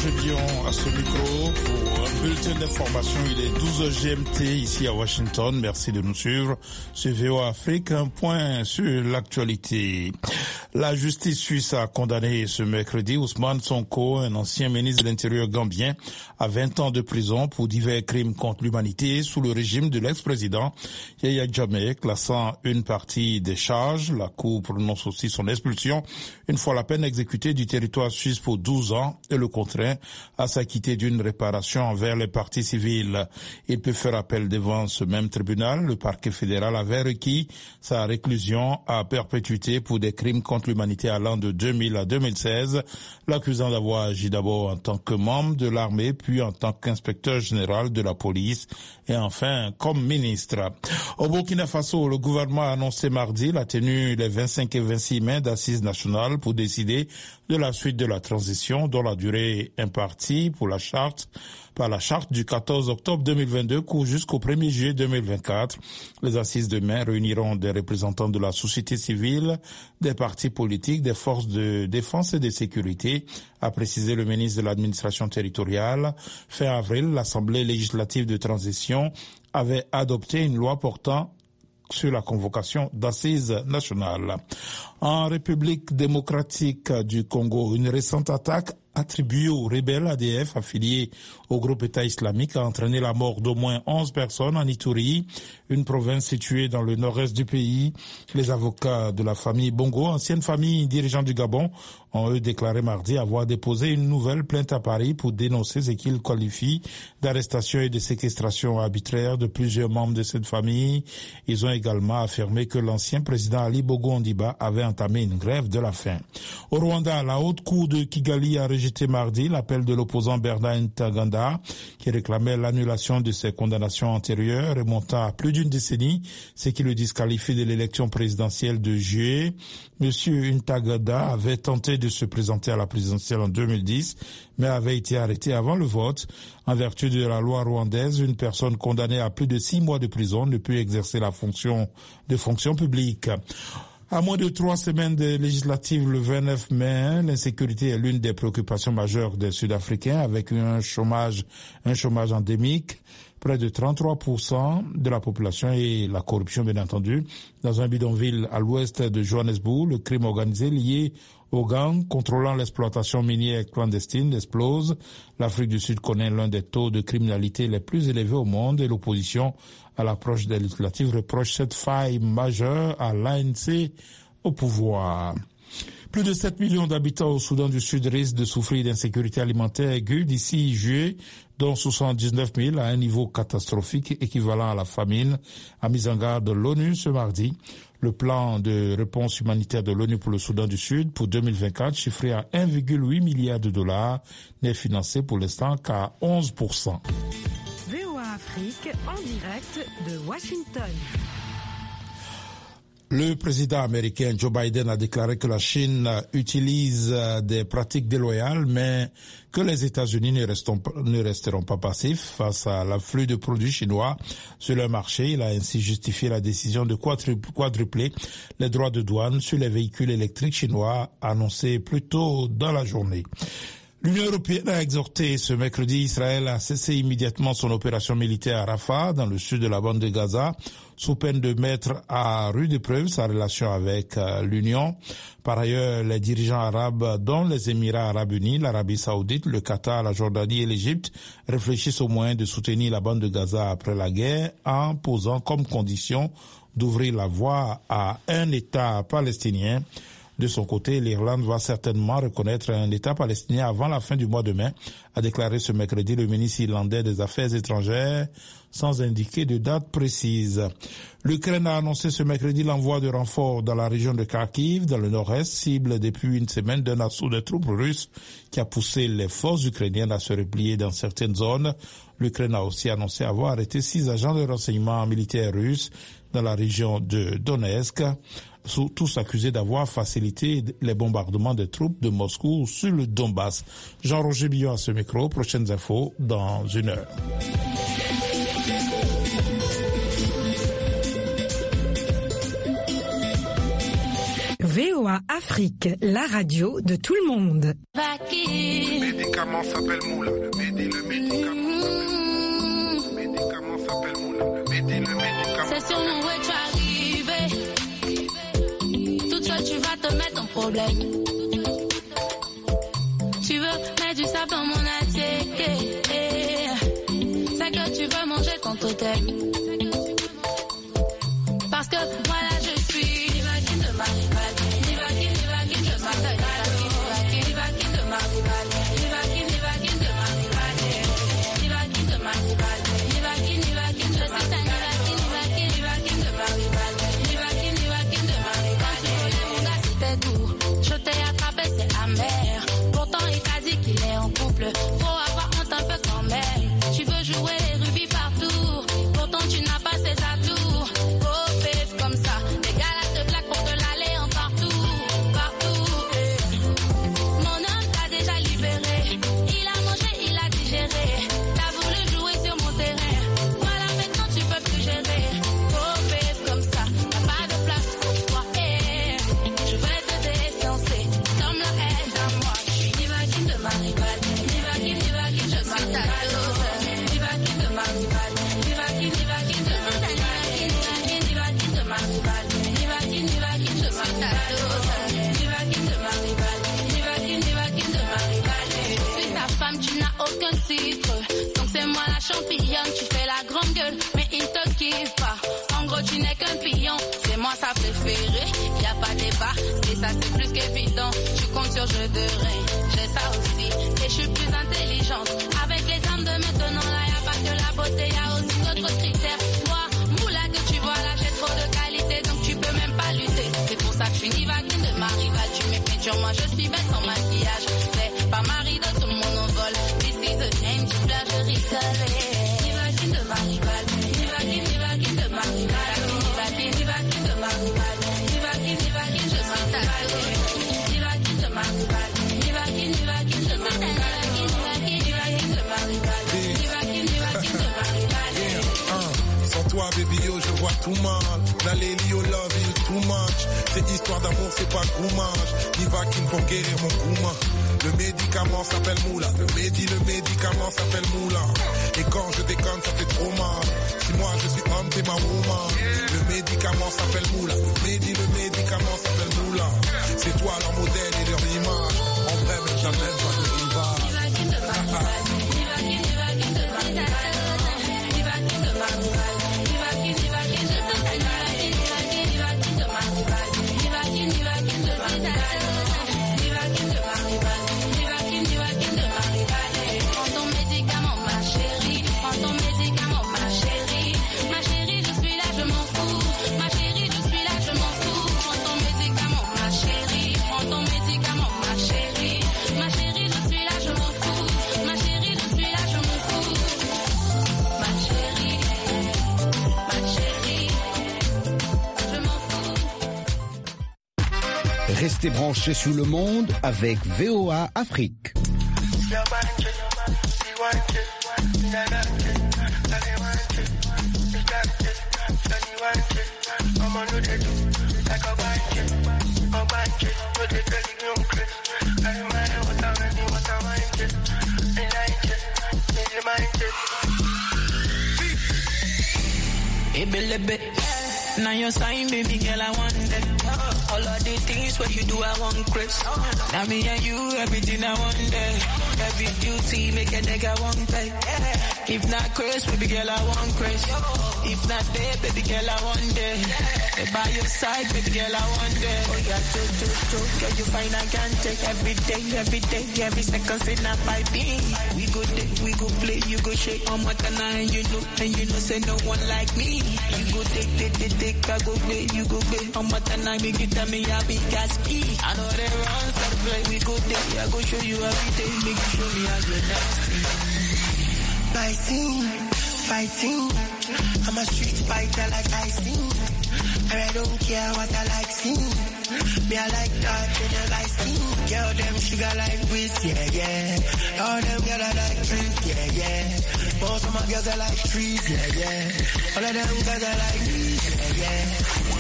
Jean-Roger Bion à ce micro pour un bulletin d'information. Il est 12h GMT ici à Washington. Merci de nous suivre sur VOA Afrique. Un point sur l'actualité. La justice suisse a condamné ce mercredi Ousmane Sonko, un ancien ministre de l'Intérieur gambien, à 20 ans de prison pour divers crimes contre l'humanité sous le régime de l'ex-président Yahya Jammeh, classant une partie des charges. La Cour prononce aussi son expulsion une fois la peine exécutée du territoire suisse pour 12 ans et le contraint à s'acquitter d'une réparation envers les parties civiles. Il peut faire appel devant ce même tribunal. Le parquet fédéral avait requis sa réclusion à perpétuité pour des crimes contre l'humanité allant de 2000 à 2016, l'accusant d'avoir agi d'abord en tant que membre de l'armée, puis en tant qu'inspecteur général de la police et enfin comme ministre. Au Burkina Faso, le gouvernement a annoncé mardi la tenue les 25 et 26 mai d'assises nationales pour décider de la suite de la transition dont la durée impartie par la charte du 14 octobre 2022 court jusqu'au 1er juillet 2024. Les assises de mai réuniront des représentants de la société civile, des partis politiques, des forces de défense et de sécurité, a précisé le ministre de l'administration territoriale. Fin avril, l'Assemblée législative de transition avait adopté une loi portant sur la convocation d'assises nationales. En République démocratique du Congo, une récente attaque attribuée aux rebelles ADF affiliés au groupe État islamique a entraîné la mort d'au moins 11 personnes en Ituri, une province située dans le nord-est du pays. Les avocats de la famille Bongo, ancienne famille dirigeante du Gabon, ont eux déclaré mardi avoir déposé une nouvelle plainte à Paris pour dénoncer ce qu'ils qualifient d'arrestation et de séquestration arbitraire de plusieurs membres de cette famille. Ils ont également affirmé que l'ancien président Ali Bongo Ondimba avait entamé une grève de la faim. Au Rwanda, la haute cour de Kigali a rejeté mardi l'appel de l'opposant Bernard Ntaganda qui réclamait l'annulation de ses condamnations antérieures remontant à plus d'une décennie, ce qui le disqualifie de l'élection présidentielle de juillet. Monsieur Ntaganda avait tenté de se présenter à la présidentielle en 2010, mais avait été arrêté avant le vote. En vertu de la loi rwandaise, une personne condamnée à plus de 6 mois de prison ne peut exercer la fonction publique. À moins de 3 semaines des législatives le 29 mai, l'insécurité est l'une des préoccupations majeures des Sud-Africains avec un chômage endémique. Près de 33% de la population et la corruption, bien entendu. Dans un bidonville à l'ouest de Johannesburg, le crime organisé lié aux gangs contrôlant l'exploitation minière clandestine explose. L'Afrique du Sud connaît l'un des taux de criminalité les plus élevés au monde et l'opposition à l'approche des législatives reproche cette faille majeure à l'ANC au pouvoir. Plus de 7 millions d'habitants au Soudan du Sud risquent de souffrir d'insécurité alimentaire aiguë d'ici juillet, dont 79 000 à un niveau catastrophique équivalent à la famine, a mis en garde l'ONU ce mardi. Le plan de réponse humanitaire de l'ONU pour le Soudan du Sud pour 2024, chiffré à 1,8 milliard de dollars, n'est financé pour l'instant qu'à 11%. VOA Afrique en direct de Washington. Le président américain Joe Biden a déclaré que la Chine utilise des pratiques déloyales, mais que les États-Unis ne resteront pas passifs face à l'afflux de produits chinois sur leur marché. Il a ainsi justifié la décision de quadrupler les droits de douane sur les véhicules électriques chinois annoncés plus tôt dans la journée. L'Union européenne a exhorté ce mercredi Israël à cesser immédiatement son opération militaire à Rafah, dans le sud de la bande de Gaza, sous peine de mettre à rude épreuve sa relation avec l'Union. Par ailleurs, les dirigeants arabes, dont les Émirats arabes unis, l'Arabie saoudite, le Qatar, la Jordanie et l'Égypte, réfléchissent au moyen de soutenir la bande de Gaza après la guerre, en posant comme condition d'ouvrir la voie à un État palestinien. De son côté, l'Irlande va certainement reconnaître un État palestinien avant la fin du mois de mai, a déclaré ce mercredi le ministre irlandais des Affaires étrangères, sans indiquer de date précise. L'Ukraine a annoncé ce mercredi l'envoi de renforts dans la région de Kharkiv, dans le nord-est, cible depuis une semaine d'un assaut de troupes russes qui a poussé les forces ukrainiennes à se replier dans certaines zones. L'Ukraine a aussi annoncé avoir arrêté 6 agents de renseignement militaires russes dans la région de Donetsk, tous accusés d'avoir facilité les bombardements des troupes de Moscou sur le Donbass. Jean-Roger Bion à ce micro, prochaines infos dans 1 heure. VOA Afrique, la radio de tout le monde. Le médicament s'appelle Moula. Le médicament s'appelle Moula. Le médicament. C'est sur nous où tu arrives. Toute seule, tu vas te mettre en problème. Tu veux mettre du sable dans mon assiette. C'est que tu veux manger ton totem. Parce que moi là je suis Nivakin de ma rivale. Nivakin de ma rivale. Nivakin de ma rivale. Nivakin de ma rivale. Nivakin de ma rivale. Nivakin de ma rivale. Nivakin de ma rivale. Quand tu voulais mon gars c'était doux. Je t'ai attrapé c'est amer. Pourtant il t'a dit qu'il est en couple. Faut avoir honte un peu quand même. Tu veux jouer les rubis partout. Pourtant tu n'as pas ses atouts. Donc c'est moi la championne, tu fais la grande gueule, mais il te kiffe pas. En gros tu n'es qu'un pion, c'est moi sa préférée, y a pas débat, et ça c'est plus qu'évident. Tu comptes sur jeu de rein, j'ai ça aussi, et je suis plus intelligente. Avec les armes de maintenant là, y a pas que la beauté, y a aussi d'autres critères. Moi, moula que tu vois là, j'ai trop de qualité, donc tu peux même pas lutter. C'est pour ça que je suis Nivakin de ma rivale, tu m'écris sur moi, je suis belle sans maquillage. C'est pas mari de tout le monde en vol. Nivakin de ma rivale, Nivakin de ma rivale, Nivakin de ma rivale, Nivakin de ma rivale, Nivakin je suis ta Nivakin de ma rivale, Nivakin de ma rivale, Nivakin de ma rivale. Sans toi, baby, yo, je vois tout mal. Naleli, yo, love you too much. Cette histoire d'amour, c'est pas goumage. Nivakin pour guérir mon gouma. Le médicament s'appelle Moula. Le médicament s'appelle Moula. Et quand je déconne, ça fait trop mal. Si moi je suis homme, t'es ma woman. Le médicament s'appelle Moula. Le médicament s'appelle Moula. C'est toi leur modèle et leur image. En vrai, même jamais pas de rival. Nivakin de ma rivale. Nivakin de ma rivale. Nivakin de ma rivale. Nivakin de ma rivale. Restez branchés sur le monde avec VOA Afrique. Now your sign, baby girl, I want that. All of the things what you do, I want Chris. Now me and you, everything I want that. Every duty, make a nigga want pay. If not Chris, baby girl, I want Chris. If not there, baby girl, I want that. By your side, baby girl, I want that. Oh yeah, girl, you find I can take every day, every second, say not by me. We go day, we go play, you go shake on my and you know, say no one like me. You go take, I go play, you go play on my and make you tell me I be Gatsby. I know they run, so play, we go day, I go show you every day, make you show me how you're nasty. Fighting, I'm a street fighter like I sing. And I don't care what I like sing. Me I like that in the light skin. Girl them sugar like whiz, yeah. All them girl I like trees, yeah. Most of my girls I like trees, yeah. All of them girls I like trees, yeah.